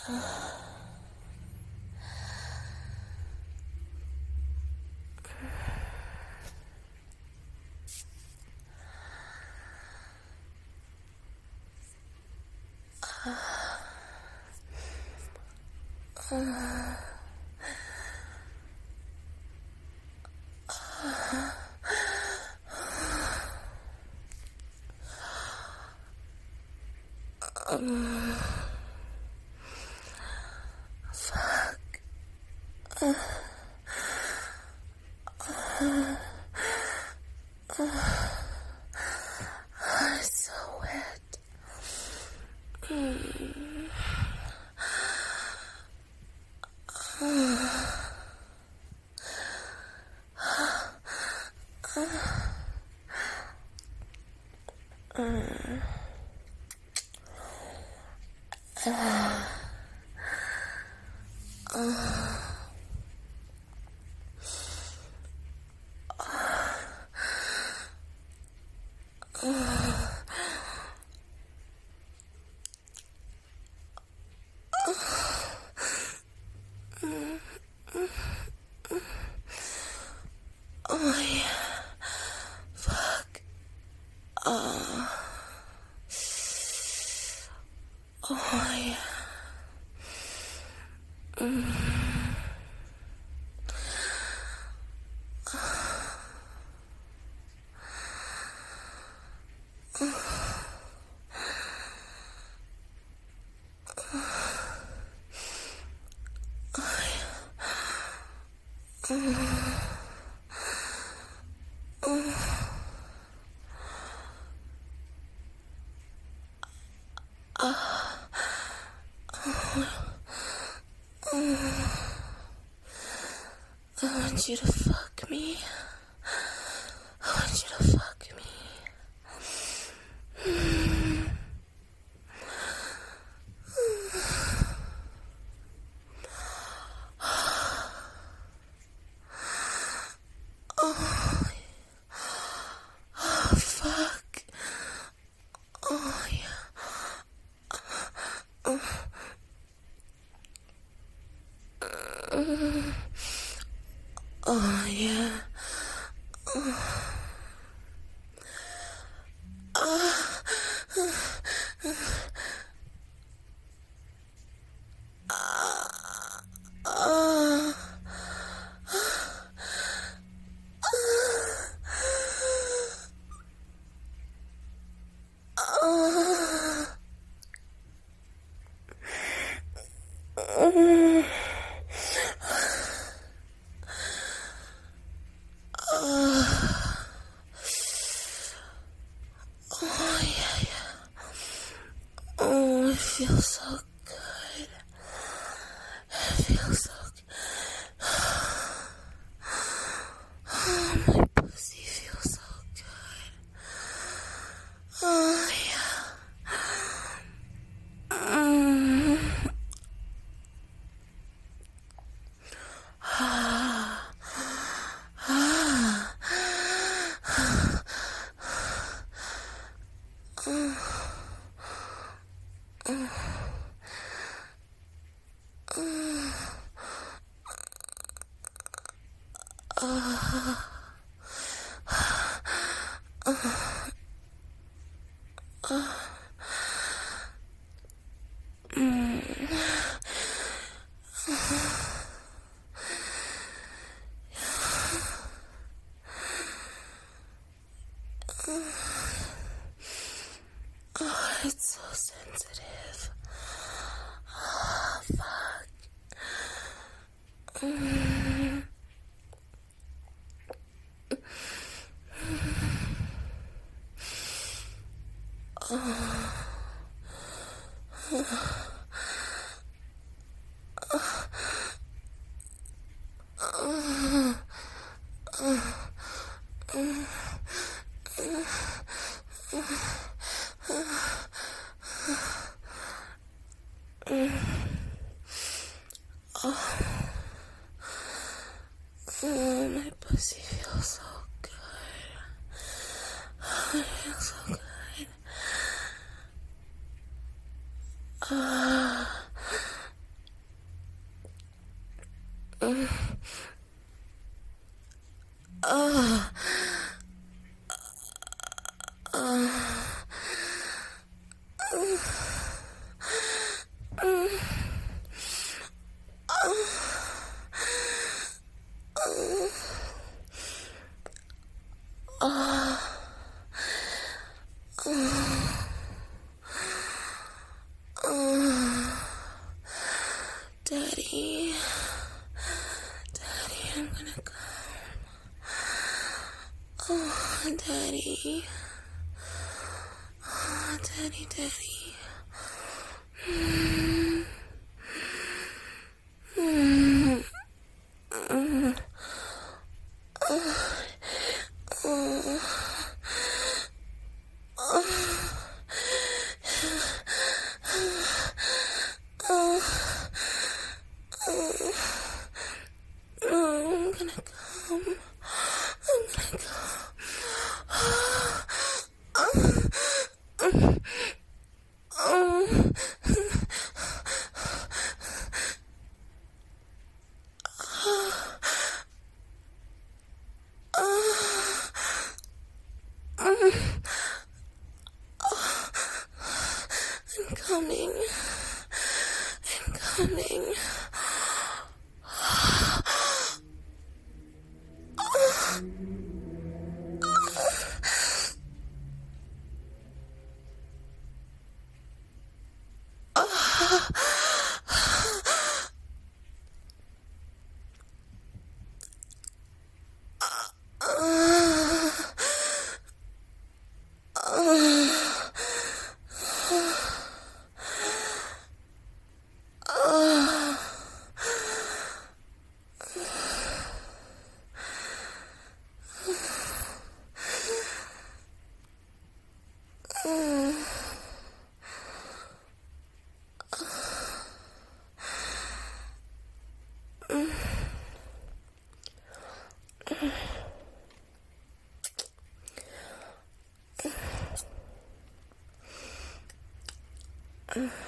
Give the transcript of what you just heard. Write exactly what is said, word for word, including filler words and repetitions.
Um, fuck. Uh, uh, uh, it's so wet. Mm. Uh, uh, uh. Uh, uh, oh yeah, fuck. Uh, oh yeah. Mm. I want you to fuck me. I want you to fuck me. Mm. Oh, oh, fuck. Oh, yeah. Uh, uh, oh, yeah. Uh, uh, oh, yeah, yeah. Oh, it feels so good. It feels so good. Oh, my pussy feels so good. Oh, yeah. Mm. Ah. Ah. Oh, it's so sensitive. Oh, fuck. Mm. Oh. Oh, my pussy feels so good. Oh, it feels so good. Ah. Uh, uh, Daddy, Daddy, I'm gonna come. Oh, Daddy, oh, Daddy, Daddy. Mm. Mm. Mm. Oh. Oh. I'm gonna come. I'm gonna come. I'm coming. I'm coming. Mm.